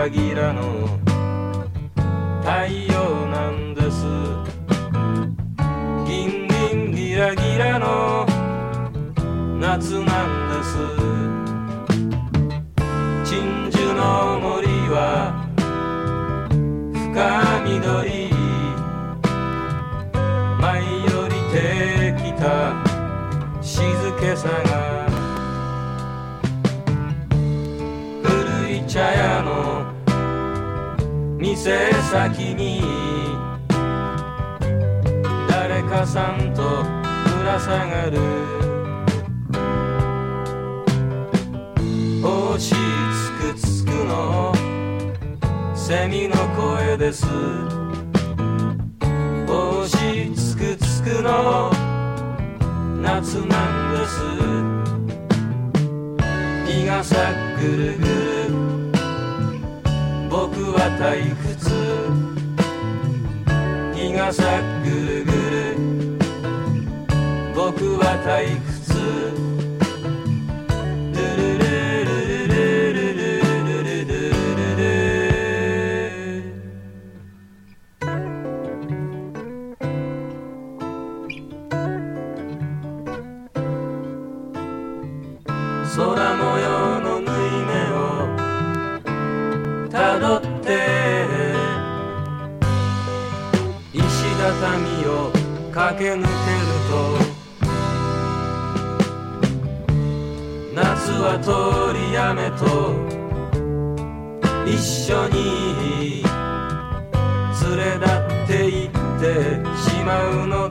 ラギラの太陽なんです。ギンギンギラギラの夏なんです。鎮守の森は深緑、舞い降りてきた静けさが古い茶屋の店先に誰かさんとぶら下がる星つくつくのセミの声です。星つくつくの夏なんです。日がさぐるぐる僕は退屈。日がさぐるぐる僕は退屈。空模様の縫い目をたどって石畳を駆け抜けると夏は通り雨と一緒に連れ立っていってしまうの